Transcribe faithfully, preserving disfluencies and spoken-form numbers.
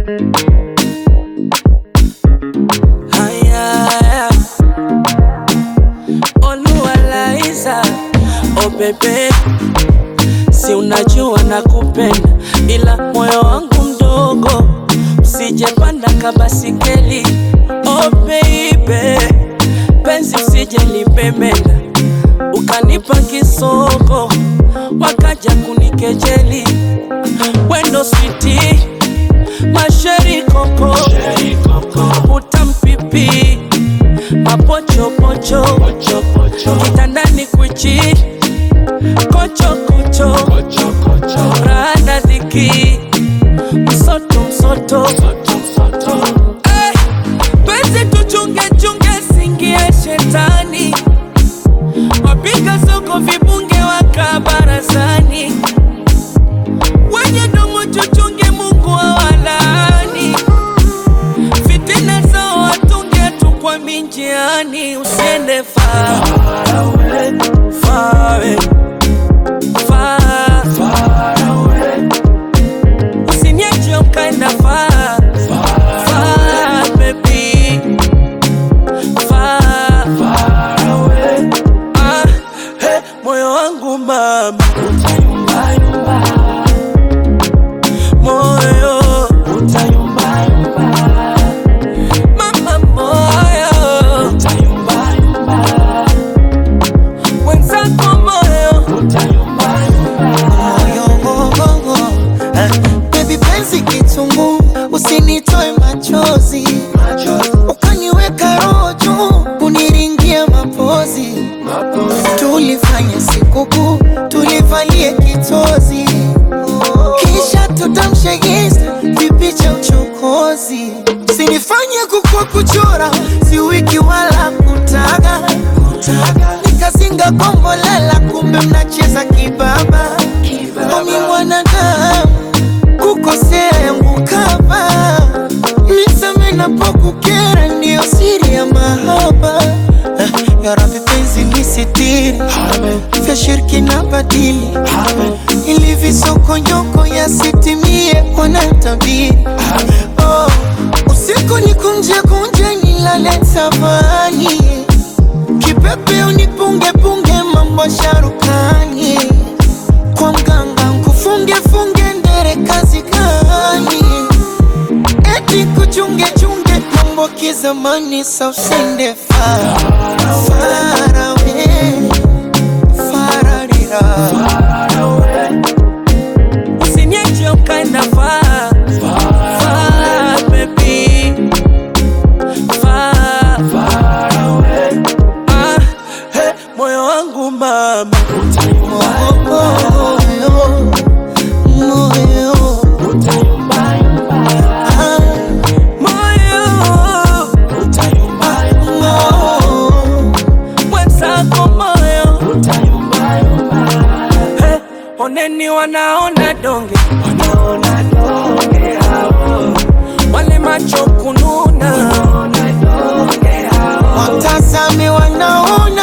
Haya Oluwalaiza, oh bebe, si unajua nakupenda, ila moyo wangu mdogo, usijepanda kabasikeli. Oh baby, penzi usije lipemenda, ukanipa kisoko, wakaja kunikejeli. Wendo sweetie, masheri koko, utampipi, mapocho pocho, kitandani kwichi, kocho kocho, rada dhiki, msoto msoto. Hey, penzi tuchunge chunge singie shetani, wapiga soko vibunge waka barazani, wenye domo chuchunge Mungu awalani, fitina zao watunge tu kwa minjiani. Usiende far, far away, far away, far, far away. Usiniache ukaenda far, far, far baby, far, far away. Ah, hey, moyo wangu mama, utayumba yumba, moyo utayumba yumba, mama moyo utayumba yumba, wenzako moyo utayumba yumba, moyo gogo. Baby penzi kitungu, usinitoe machozi, ukaniweka roho juu, uniringia mapozi. Tulifanya sikukuu, tulivalie kitozi, kisha tutamshe Insta vipicha uchokozi. Usinifanye kukua kuchora, si wiki wala kutaga, nikazinga kombolela, kumbe mnacheza kibaba. Omi mwanadamu, kukosea yangu kaba, nisame napokukera, ndio siri ya mahaba. Ya Rabbi penzi nisitiri, vya shirki na badili, ili visoko nyoko ya sitimie wanatabiri. Oh, usiku nikunje kunje nilale tabani, kipepe unipunge punge mambo sharukani, kwa mganga nkufunge funge ndere kazi gani, eti kuchunge chunge mambo kizamani. Sa usende far, far away, far away. Usiniache ukaenda far, far baby, far, far away. Ah, hey, moyo wangu mama, utayumba moyo, moyo utayumba yumba, ah, moyo utayumba yumba, wenzako moyo utayumba yumba. Hey, oneni wanaona donge, wanaona donge hao, wale macho kununa, wanaona donge hao, watazame wanaona